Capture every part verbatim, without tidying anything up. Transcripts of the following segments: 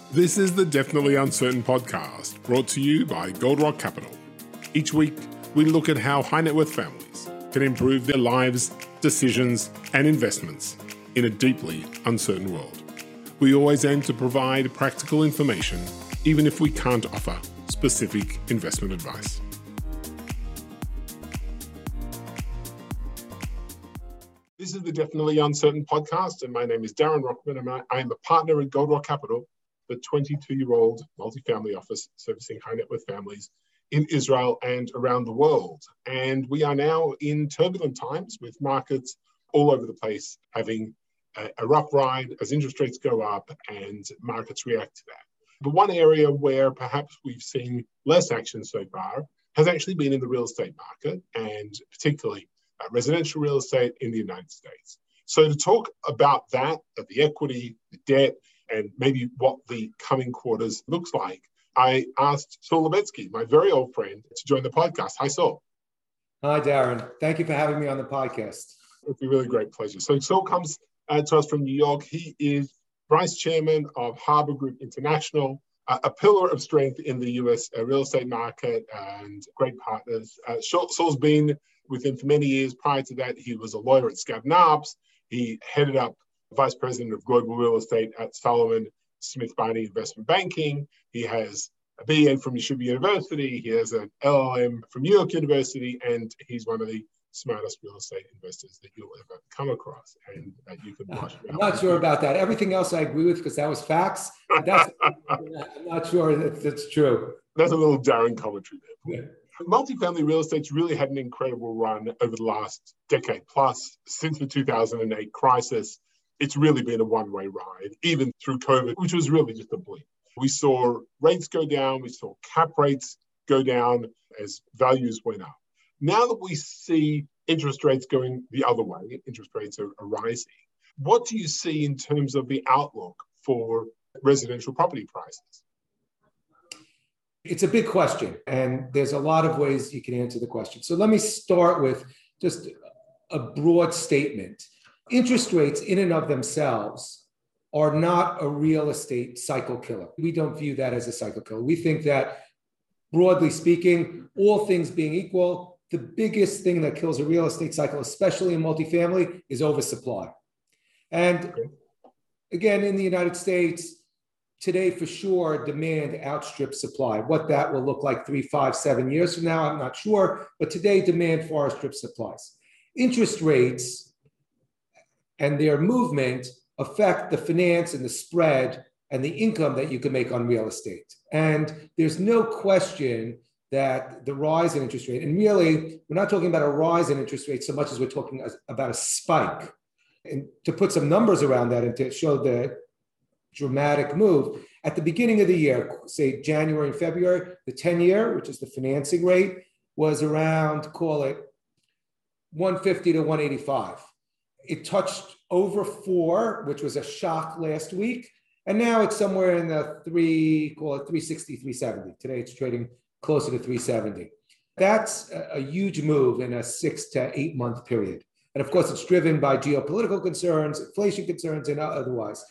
This is the Definitely Uncertain podcast, brought to you by Gold Rock Capital. Each week, we look at how high net worth families can improve their lives, decisions, and investments in a deeply uncertain world. We always aim to provide practical information, even if we can't offer specific investment advice. This is the Definitely Uncertain podcast, and my name is Darren Rockman, and I am a partner at Gold Rock Capital, the twenty-two-year-old multifamily office servicing high net worth families in Israel and around the world. And we are now in turbulent times with markets all over the place having a, a rough ride as interest rates go up and markets react to that. But one area where perhaps we've seen less action so far has actually been in the real estate market, and particularly uh, residential real estate in the United States. So to talk about that, uh, the equity, the debt, and maybe what the coming quarters looks like, I asked Saul Lubetsky, my very old friend, to join the podcast. Hi, Saul. Hi, Darren. Thank you for having me on the podcast. It's a really great pleasure. So Saul comes uh, to us from New York. He is vice chairman of Harbor Group International, uh, a pillar of strength in the U S uh, real estate market and great partners. Uh, Saul's been with him for many years. Prior to that, he was a lawyer at Skadden Arps. He headed up Vice President of Global Real Estate at Sullivan Smith Barney Investment Banking. He has a B A from Yeshiva University. He has an L L M from New York University, and he's one of the smartest real estate investors that you'll ever come across. And uh, you can watch. I'm not sure about that. Everything else I agree with because that was facts. But that's, I'm not sure that that's true. That's a little Darren commentary there. Yeah. Multifamily real estate's really had an incredible run over the last decade plus. Since the two thousand eight crisis, it's really been a one-way ride, even through COVID, which was really just a blip. We saw rates go down, we saw cap rates go down as values went up. Now that we see interest rates going the other way, interest rates are, are rising, what do you see in terms of the outlook for residential property prices? It's a big question, and there's a lot of ways you can answer the question. So let me start with just a broad statement. Interest rates in and of themselves are not a real estate cycle killer. We don't view that as a cycle killer. We think that, broadly speaking, all things being equal, the biggest thing that kills a real estate cycle, especially in multifamily, is oversupply. And again, in the United States, today for sure, demand outstrips supply. What that will look like three, five, seven years from now, I'm not sure. But today, demand far outstrips supplies. Interest rates and their movement affect the finance and the spread and the income that you can make on real estate. And there's no question that the rise in interest rate, and really, we're not talking about a rise in interest rate so much as we're talking about a spike. And to put some numbers around that and to show the dramatic move, at the beginning of the year, say January and February, the ten-year, which is the financing rate, was around, call it one fifty to one eighty-five. It touched over four, which was a shock last week. And now it's somewhere in the three, call it three sixty, three seventy. Today it's trading closer to three seventy. That's a, a huge move in a six to eight month period. And of course, it's driven by geopolitical concerns, inflation concerns, and otherwise.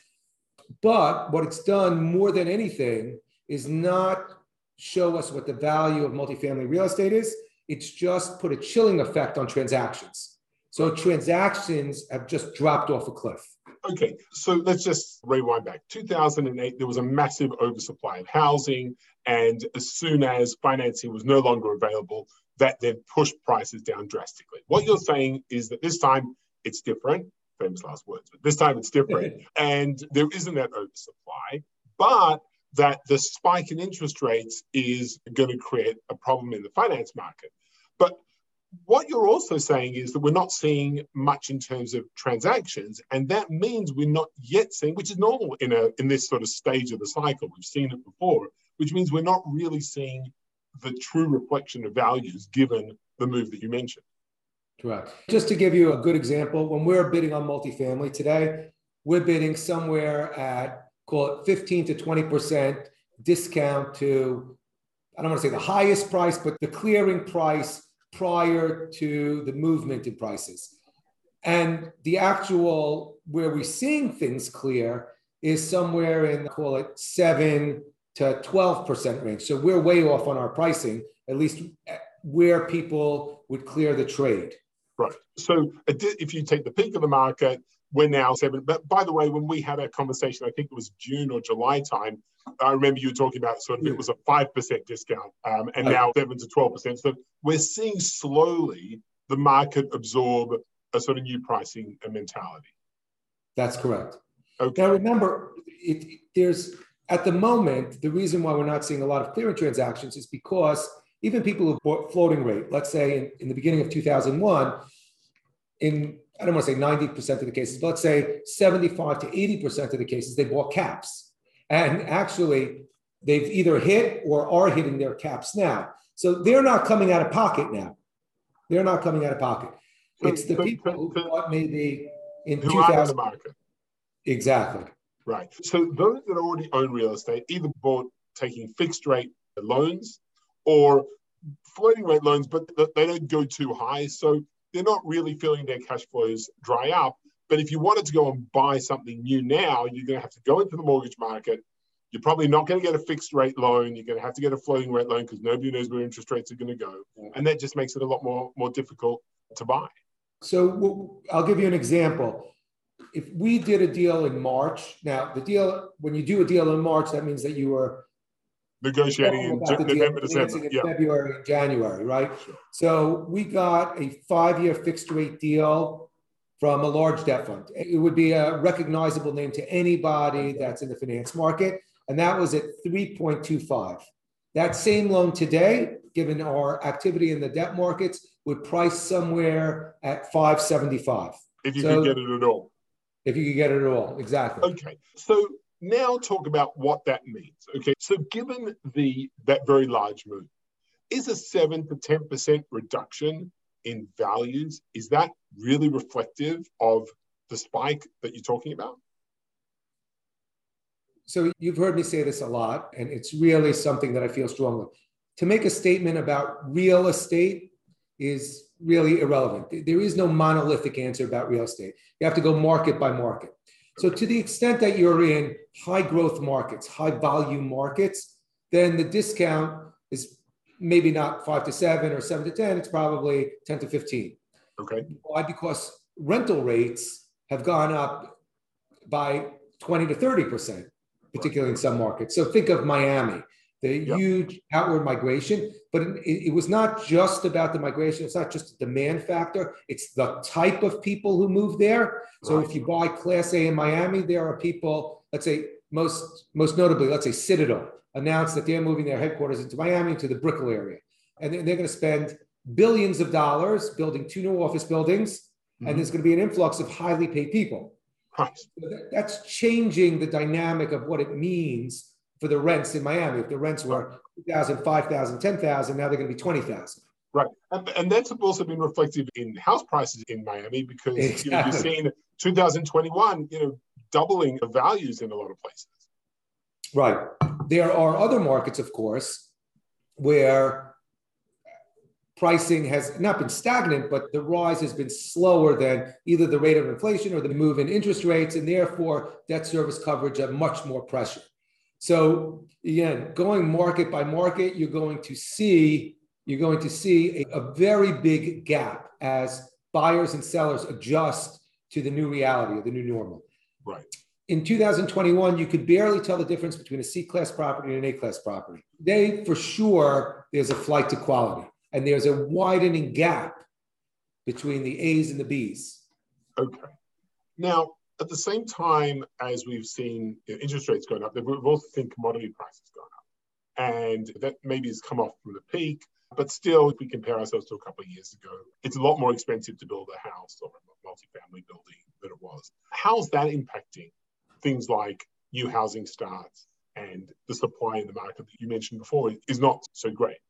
But what it's done more than anything is not show us what the value of multifamily real estate is. It's just put a chilling effect on transactions. So transactions have just dropped off a cliff. Okay, so let's just rewind back. two thousand eight, there was a massive oversupply of housing, and as soon as financing was no longer available, that then pushed prices down drastically. What you're saying is that this time it's different, famous last words, but this time it's different, and there isn't that oversupply, but that the spike in interest rates is going to create a problem in the finance market. But what you're also saying is that we're not seeing much in terms of transactions, and that means we're not yet seeing, which is normal in a in this sort of stage of the cycle. We've seen it before, which means we're not really seeing the true reflection of values given the move that you mentioned. Correct. Just to give you a good example, when we're bidding on multifamily today, we're bidding somewhere at, call it fifteen to twenty percent discount to, I don't want to say the highest price, but the clearing price prior to the movement in prices. And the actual, where we're seeing things clear is somewhere in, call it seven to twelve percent range. So we're way off on our pricing, at least where people would clear the trade. Right. So if you take the peak of the market, we're now seven. But by the way, when we had a conversation, I think it was June or July time, I remember you were talking about sort of it was a five percent discount um, and right. now seven to twelve percent. So we're seeing slowly the market absorb a sort of new pricing mentality. That's correct. Okay. Now remember, it, there's at the moment, the reason why we're not seeing a lot of clearing transactions is because even people who bought floating rate, let's say in, in the beginning of two thousand one, in, I don't want to say ninety percent of the cases, but let's say seventy-five to eighty percent of the cases, they bought caps. And actually, they've either hit or are hitting their caps now. So they're not coming out of pocket now. They're not coming out of pocket. So, it's the so, people so, who so, bought maybe in who two thousand. Are in the market. Exactly. Right. So those that already own real estate either bought taking fixed rate loans or floating rate loans, but they don't go too high. So they're not really feeling their cash flows dry up. But if you wanted to go and buy something new now, you're going to have to go into the mortgage market. You're probably not going to get a fixed rate loan. You're going to have to get a floating rate loan because nobody knows where interest rates are going to go. And that just makes it a lot more, more difficult to buy. So I'll give you an example. If we did a deal in March, now the deal, when you do a deal in March, that means that you are negotiating in November, December, in yeah. February, and January, right? Sure. So we got a five-year fixed rate deal from a large debt fund. It would be a recognizable name to anybody that's in the finance market, and that was at three point two five. That same loan today, given our activity in the debt markets, would price somewhere at five seventy-five. If you so, could get it at all. If you could get it at all, exactly. Okay, so now talk about what that means. Okay, so given the that very large move, is a seven to ten percent reduction in values, is that really reflective of the spike that you're talking about? So you've heard me say this a lot, and it's really something that I feel strongly. To make a statement about real estate is really irrelevant. There is no monolithic answer about real estate. You have to go market by market. So to the extent that you're in high growth markets, high volume markets, then the discount is maybe not five to seven or seven to ten, it's probably ten to fifteen. Okay. Why? Because rental rates have gone up by twenty to thirty percent, particularly right. in some markets. So think of Miami, the yep. huge outward migration, but it, it was not just about the migration. It's not just a demand factor. It's the type of people who move there. So right. if you buy Class A in Miami, there are people, let's say most, most notably, let's say Citadel announced that they're moving their headquarters into Miami, to the Brickell area. And they're, they're going to spend billions of dollars building two new office buildings. Mm-hmm. And there's going to be an influx of highly paid people. Right. So that, that's changing the dynamic of what it means for the rents in Miami. If the rents were two thousand, five thousand, ten thousand, now they're going to be twenty thousand. Right. And, and that's also been reflected in house prices in Miami because exactly. you know, you've seen two thousand twenty-one, you know, doubling of values in a lot of places. Right. There are other markets, of course, where pricing has not been stagnant, but the rise has been slower than either the rate of inflation or the move in interest rates, and therefore debt service coverage have much more pressure. So again, going market by market, you're going to see you're going to see a, a very big gap as buyers and sellers adjust to the new reality, or the new normal. Right. In two thousand twenty-one, you could barely tell the difference between a C-class property and an A-class property. Today, for sure, there's a flight to quality, and there's a widening gap between the A's and the B's. Okay. Now, at the same time as we've seen you know, interest rates going up, we've also seen commodity prices going up. And that maybe has come off from the peak, but still, if we compare ourselves to a couple of years ago, it's a lot more expensive to build a house or a multifamily building than it was. How's that impacting things like new housing starts and the supply in the market that you mentioned before is not so great?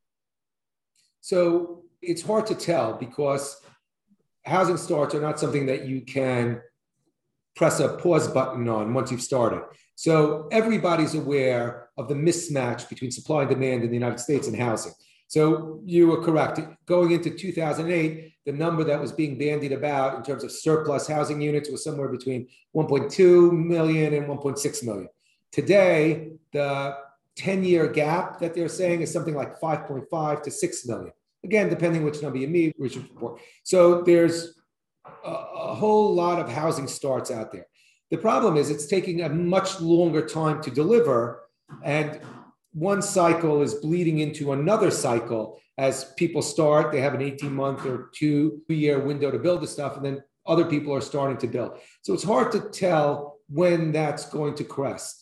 So it's hard to tell because housing starts are not something that you can press a pause button on once you've started. So everybody's aware of the mismatch between supply and demand in the United States and housing. So you were correct. Going into two thousand eight, the number that was being bandied about in terms of surplus housing units was somewhere between one point two million and one point six million. Today, the ten-year gap that they're saying is something like five point five to six million. Again, depending which number you meet, which report. So there's a, a whole lot of housing starts out there. The problem is it's taking a much longer time to deliver, and one cycle is bleeding into another cycle. As people start, they have an eighteen month or two year window to build the stuff, and then other people are starting to build. So it's hard to tell when that's going to crest.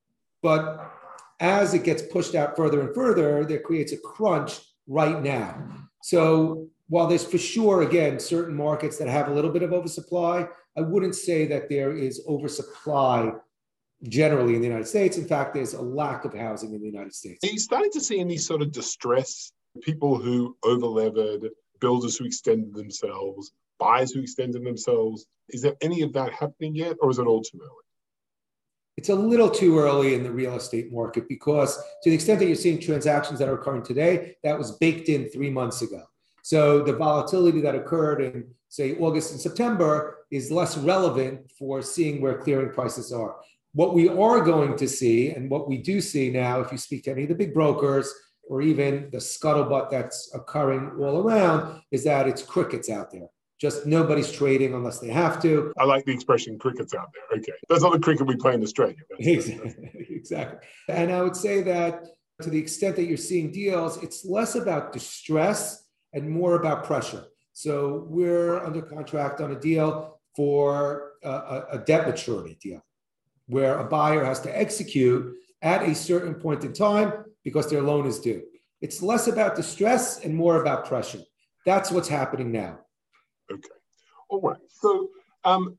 But as it gets pushed out further and further, that creates a crunch right now. So while there's for sure, again, certain markets that have a little bit of oversupply, I wouldn't say that there is oversupply generally in the United States. In fact, there's a lack of housing in the United States. Are you starting to see any sort of distress? People who over-levered, builders who extended themselves, buyers who extended themselves. Is there any of that happening yet, or is it all too early? It's a little too early in the real estate market because to the extent that you're seeing transactions that are occurring today, that was baked in three months ago. So the volatility that occurred in, say, August and September is less relevant for seeing where clearing prices are. What we are going to see, and what we do see now, if you speak to any of the big brokers, or even the scuttlebutt that's occurring all around, is that it's crickets out there. Just nobody's trading unless they have to. I like the expression crickets out there. Okay. That's not the cricket we play in Australia. That's, exactly. exactly. And I would say that to the extent that you're seeing deals, it's less about distress and more about pressure. So we're under contract on a deal for a, a debt maturity deal where a buyer has to execute at a certain point in time because their loan is due. It's less about distress and more about pressure. That's what's happening now. Okay. All right. So um,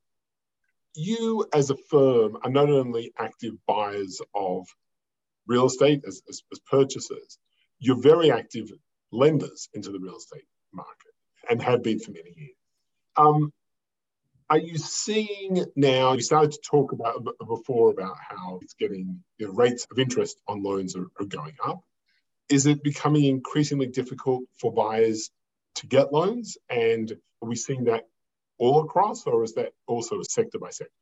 you as a firm are not only active buyers of real estate as, as, as purchasers, you're very active lenders into the real estate market and have been for many years. Um, are you seeing now, you started to talk about before about how it's getting, you know, rates of interest on loans are, are going up. Is it becoming increasingly difficult for buyers to get loans? And are we seeing that all across, or is that also sector by sector?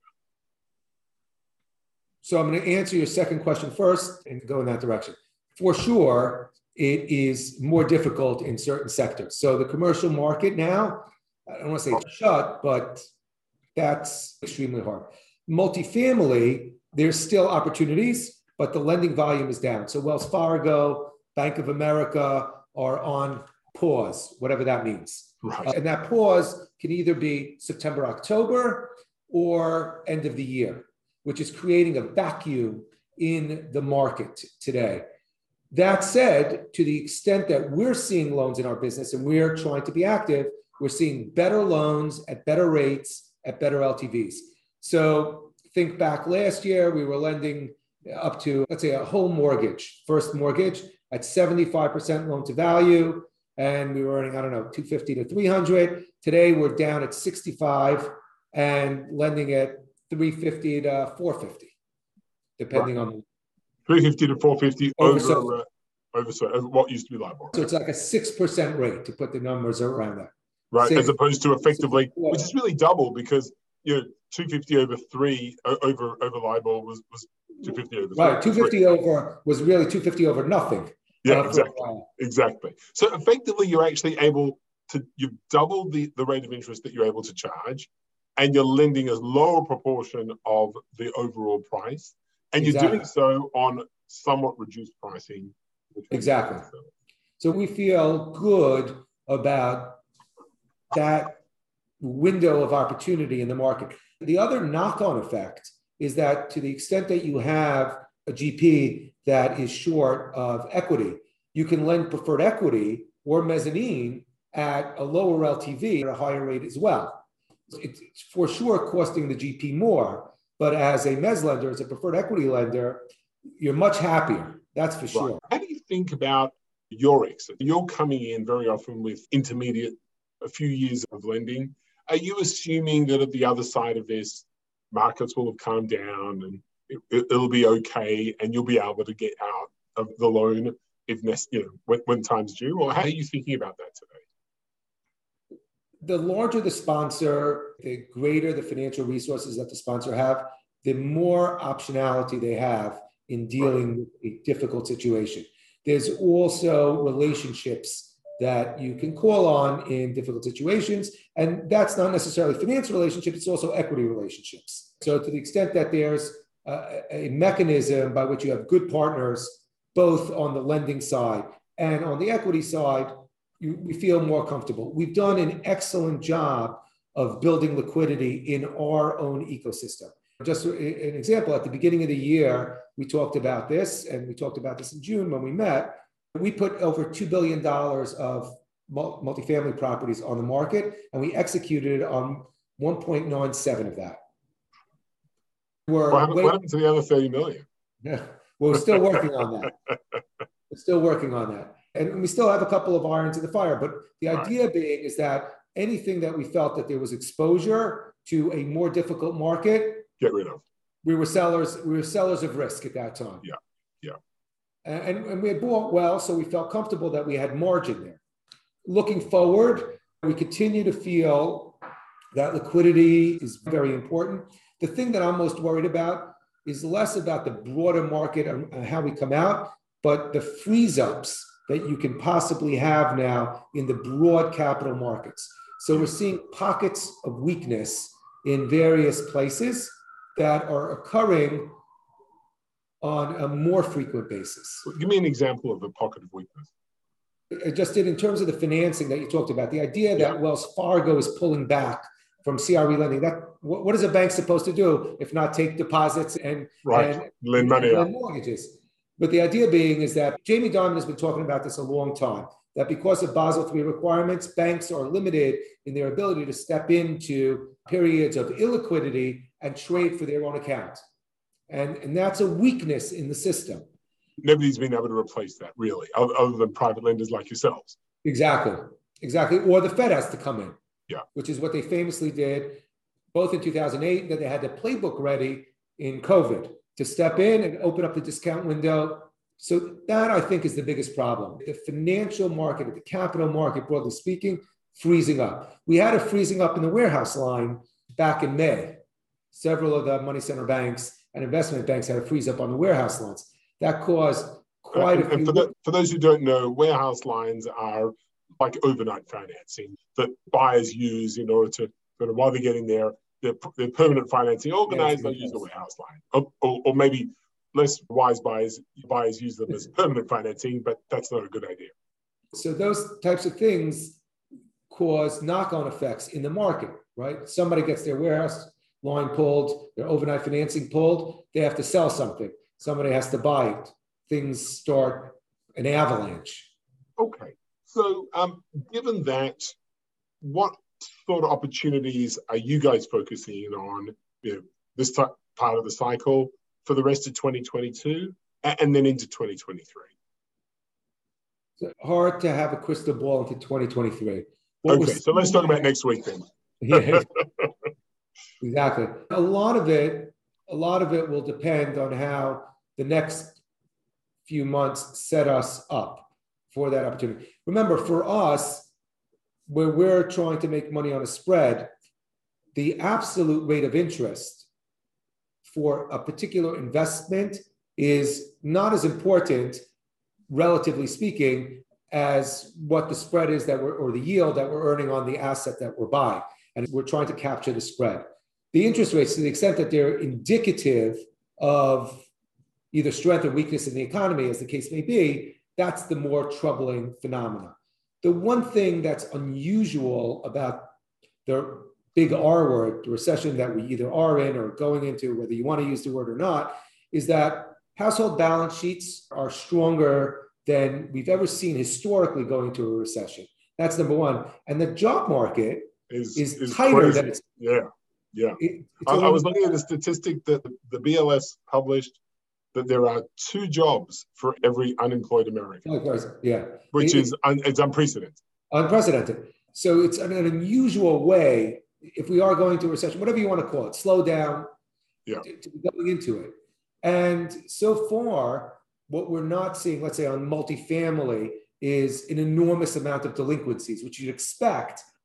So I'm going to answer your second question first and go in that direction. For sure, it is more difficult in certain sectors. So the commercial market now, I don't want to say it's shut, but that's extremely hard. Multifamily, there's still opportunities, but the lending volume is down. So Wells Fargo, Bank of America are on pause, whatever that means. Right. Uh, and that pause can either be September, October, or end of the year, which is creating a vacuum in the market today. That said, to the extent that we're seeing loans in our business and we're trying to be active, we're seeing better loans at better rates, at better L T Vs. So think back last year, we were lending up to, let's say, a home mortgage, first mortgage at seventy-five percent loan to value. And we were earning, I don't know, two fifty to three hundred. Today, we're down at sixty-five and lending at three fifty to four fifty, depending right. on three fifty to four fifty over, over, so, uh, over, so, over what used to be LIBOR. So it's like a six percent rate to put the numbers around that. Right, Six, as opposed to effectively, six, yeah. which is really double because, you know, two fifty over three, over over LIBOR was, was two fifty over three. Right, two fifty over was really two fifty over nothing. Yeah, uh, exactly, exactly. So effectively, you're actually able to, you've doubled the, the rate of interest that you're able to charge, and you're lending a lower proportion of the overall price, and exactly. you're doing so on somewhat reduced pricing. Exactly. So we feel good about that window of opportunity in the market. The other knock-on effect is that to the extent that you have a G P that is short of equity, you can lend preferred equity or mezzanine at a lower L T V at a higher rate as well. It's for sure costing the G P more, but as a mezz lender, as a preferred equity lender, you're much happier. That's for sure. Right. How do you think about your exit? You're coming in very often with intermediate, a few years of lending. Are you assuming that at the other side of this, markets will have calmed down and it, it'll be okay and you'll be able to get out of the loan if you know when, when time's due? Or how are you thinking about that today? The larger the sponsor, the greater the financial resources that the sponsor have, the more optionality they have in dealing with a difficult situation. There's also relationships that you can call on in difficult situations. And that's not necessarily financial relationships, it's also equity relationships. So to the extent that there's a, a mechanism by which you have good partners, both on the lending side and on the equity side, you, we feel more comfortable. We've done an excellent job of building liquidity in our own ecosystem. Just an example, at the beginning of the year, we talked about this, and we talked about this in June when we met. We put over two billion dollars of multifamily properties on the market, and we executed on one point nine seven of that. We're what, happened, what happened to the other thirty million? Yeah, well, we're still working on that. We're still working on that. And we still have a couple of irons in the fire. But the idea right. being is that anything that we felt that there was exposure to a more difficult market, get rid of. We were sellers, we were sellers of risk at that time. Yeah, yeah. And, and we had bought well, so we felt comfortable that we had margin there. Looking forward, we continue to feel that liquidity is very important. The thing that I'm most worried about is less about the broader market and how we come out, but the freeze-ups that you can possibly have now in the broad capital markets. So we're seeing pockets of weakness in various places that are occurring on a more frequent basis. Give me an example of a pocket of weakness. I just did in terms of the financing that you talked about, the idea that yeah. Wells Fargo is pulling back from C R E lending. That what, what is a bank supposed to do if not take deposits and, right. and lend money and mortgages? But the idea being is that Jamie Dimon has been talking about this a long time, that because of Basel three requirements, banks are limited in their ability to step into periods of illiquidity and trade for their own account. And, and that's a weakness in the system. Nobody's been able to replace that, really, other than private lenders like yourselves. Exactly, exactly. Or the Fed has to come in, yeah, which is what they famously did, both in two thousand eight, that they had the playbook ready in COVID to step in and open up the discount window. So that, I think, is the biggest problem. The financial market, the capital market, broadly speaking, freezing up. We had a freezing up in the warehouse line back in May. Several of the money center banks and investment banks had a freeze up on the warehouse lines. That caused quite uh, a few... And for, the, for those who don't know, warehouse lines are like overnight financing that buyers use in order to, sort of, while they're getting their, their, their permanent financing organized, they'll use the warehouse line. Or, or, or maybe less wise buyers, buyers use them as permanent financing, but that's not a good idea. So those types of things cause knock-on effects in the market, right? Somebody gets their warehouse line pulled, their overnight financing pulled, they have to sell something. Somebody has to buy it. Things start an avalanche. Okay. So um, given that, what sort of opportunities are you guys focusing on, you know, this t- part of the cycle for the rest of twenty twenty-two and, and then into twenty twenty-three? It's hard to have a crystal ball into twenty twenty-three. What okay, so let's talk about next week then. Yeah, exactly. A lot of it, a lot of it will depend on how the next few months set us up for that opportunity. Remember, for us, where we're trying to make money on a spread, the absolute rate of interest for a particular investment is not as important, relatively speaking, as what the spread is that we're, or the yield that we're earning on the asset that we're buying. And we're trying to capture the spread. The interest rates, to the extent that they're indicative of either strength or weakness in the economy, as the case may be, that's the more troubling phenomena. The one thing that's unusual about the big R word, the recession that we either are in or going into, whether you want to use the word or not, is that household balance sheets are stronger than we've ever seen historically going into a recession. That's number one. And the job market is, is, is tighter crazy. than it's... Yeah, yeah. It, I, I was looking at a statistic that the B L S published, that there are two jobs for every unemployed American. Yeah. Which it, is, un, it's unprecedented. Unprecedented. So it's an, an unusual way, if we are going to a recession, whatever you want to call it, slow down, yeah. to, to going into it. And so far, what we're not seeing, let's say on multifamily, is an enormous amount of delinquencies, which you'd expect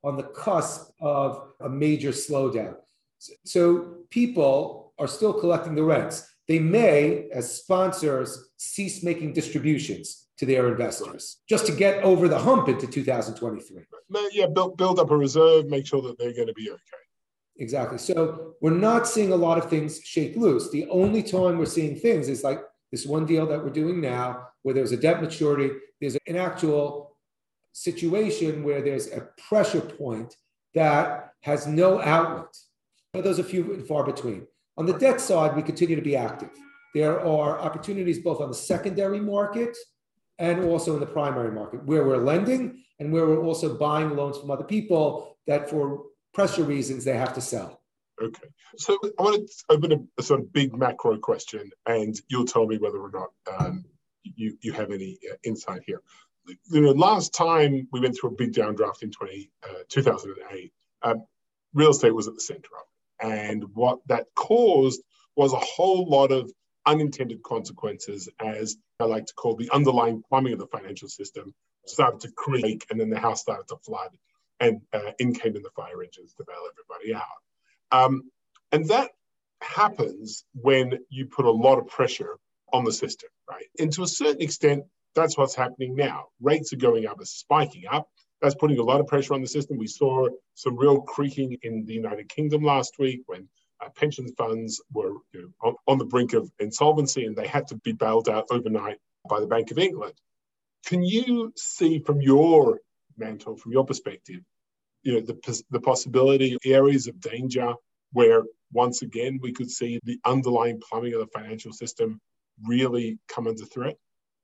on the cusp of a major slowdown. So people are still collecting the rents. They may, as sponsors, cease making distributions to their investors just to get over the hump into two thousand twenty-three. Yeah, build, build up a reserve, make sure that they're going to be okay. Exactly. So we're not seeing a lot of things shake loose. The only time we're seeing things is like this one deal that we're doing now, where there's a debt maturity, there's an actual situation where there's a pressure point that has no outlet. But those are few and far between. On the debt side, we continue to be active. There are opportunities both on the secondary market and also in the primary market, where we're lending and where we're also buying loans from other people that for pressure reasons they have to sell. Okay. So I want to open a, a sort of big macro question, and you'll tell me whether or not um, you, you have any uh, insight here. You know, last time we went through a big downdraft in twenty, uh, two thousand eight, um, real estate was at the center of it. And what that caused was a whole lot of unintended consequences, as I like to call the underlying plumbing of the financial system started to creak, and then the house started to flood, and uh, in came in the fire engines to bail everybody out. Um, and that happens when you put a lot of pressure on the system, right? And to a certain extent, that's what's happening now. Rates are going up, are spiking up. That's putting a lot of pressure on the system. We saw some real creaking in the United Kingdom last week when uh, pension funds were you know, on, on the brink of insolvency, and they had to be bailed out overnight by the Bank of England. Can you see from your mantle, from your perspective, you know, the, the possibility, areas of danger where once again we could see the underlying plumbing of the financial system really come under threat?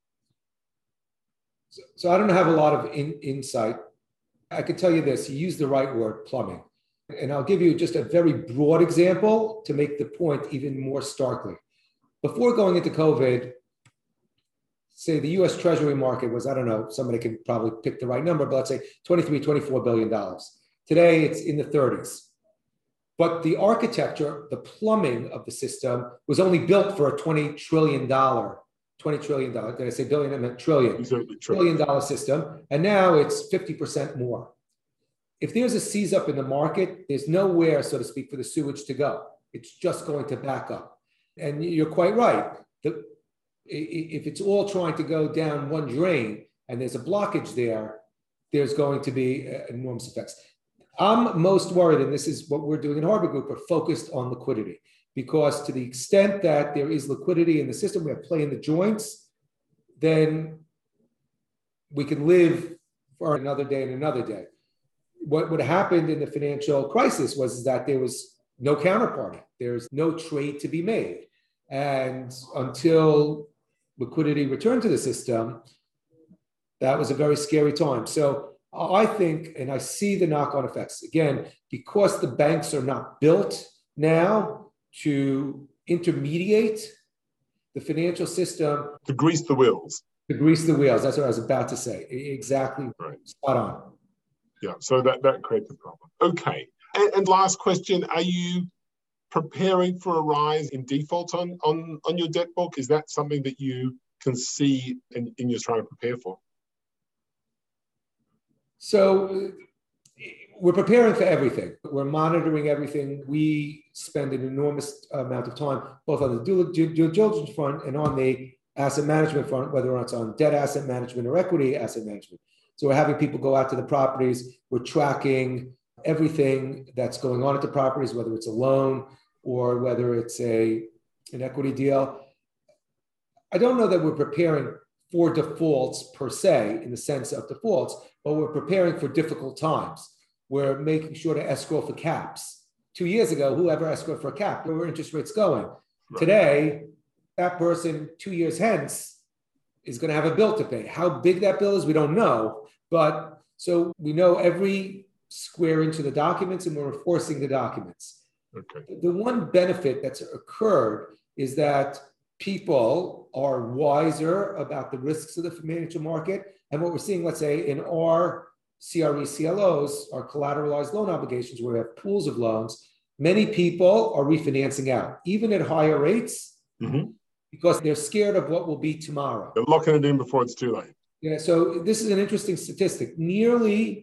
So, so I don't have a lot of in, insight. I can tell you this, you use the right word, plumbing. And I'll give you just a very broad example to make the point even more starkly. Before going into COVID, say the U S Treasury market was, I don't know, somebody can probably pick the right number, but let's say twenty-three, twenty-four billion dollars. Today it's in the thirties. But the architecture, the plumbing of the system was only built for a twenty trillion dollars, twenty trillion dollars, did I say billion? I meant trillion, exactly, trillion dollar system. And now it's fifty percent more. If there's a seize up in the market, there's nowhere, so to speak, for the sewage to go. It's just going to back up. And you're quite right. The, if it's all trying to go down one drain and there's a blockage there, there's going to be enormous effects. I'm most worried, and this is what we're doing in Harbor Group, we're focused on liquidity, because to the extent that there is liquidity in the system, we have play in the joints, then we can live for another day and another day. What, what happened in the financial crisis was that there was no counterparty. There's no trade to be made. And until liquidity returned to the system, that was a very scary time. So I think, and I see the knock-on effects, again, because the banks are not built now to intermediate the financial system. To grease the wheels. To grease the wheels. That's what I was about to say. Exactly. Right. Spot on. Yeah, so that, that creates a problem. Okay. And, and last question, are you preparing for a rise in defaults on, on, on your debt book? Is that something that you can see and, and you're trying to prepare for? So we're preparing for everything. We're monitoring everything. We spend an enormous amount of time, both on the due, due, due diligence front and on the asset management front, whether it's on debt asset management or equity asset management. So we're having people go out to the properties. We're tracking everything that's going on at the properties, whether it's a loan or whether it's a, an equity deal. I don't know that we're preparing for defaults per se, in the sense of defaults, but we're preparing for difficult times. We're making sure to escrow for caps. Two years ago, whoever escrowed for a cap, where were interest rates going? Right. Today, that person two years hence is going to have a bill to pay. How big that bill is, we don't know. But so we know every square inch of the documents, and we're enforcing the documents. Okay. The one benefit that's occurred is that people are wiser about the risks of the financial market. And what we're seeing, let's say, in our C R E C L Os, our collateralized loan obligations, where we have pools of loans, many people are refinancing out, even at higher rates, mm-hmm. because they're scared of what will be tomorrow. They're locking it in before it's too late. Yeah, so this is an interesting statistic. Nearly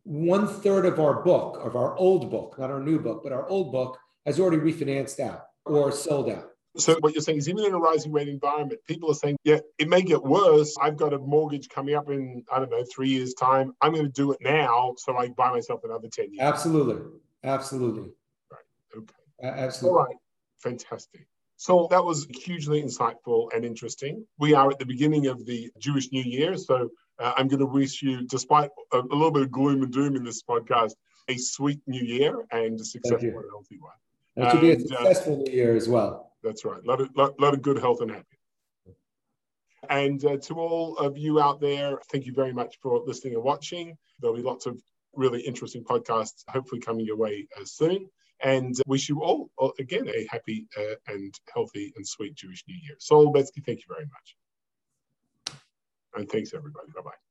one third of our book, of our old book, not our new book, but our old book has already refinanced out or sold out. So what you're saying is even in a rising rate environment, people are saying, yeah, it may get worse. I've got a mortgage coming up in, I don't know, three years' time. I'm going to do it now so I buy myself another ten years. Absolutely. Absolutely. Right. Okay. Uh, absolutely. All right. Fantastic. So that was hugely insightful and interesting. We are at the beginning of the Jewish New Year. So uh, I'm going to wish you, despite a, a little bit of gloom and doom in this podcast, a sweet new year and a successful and healthy one. That should be a successful uh, new year as well. That's right. A lot of, lot, lot of good health and happiness. And uh, to all of you out there, thank you very much for listening and watching. There'll be lots of really interesting podcasts hopefully coming your way uh, soon. And wish you all, again, a happy uh, and healthy and sweet Jewish New Year. Sol Betsky, thank you very much. And thanks, everybody. Bye-bye.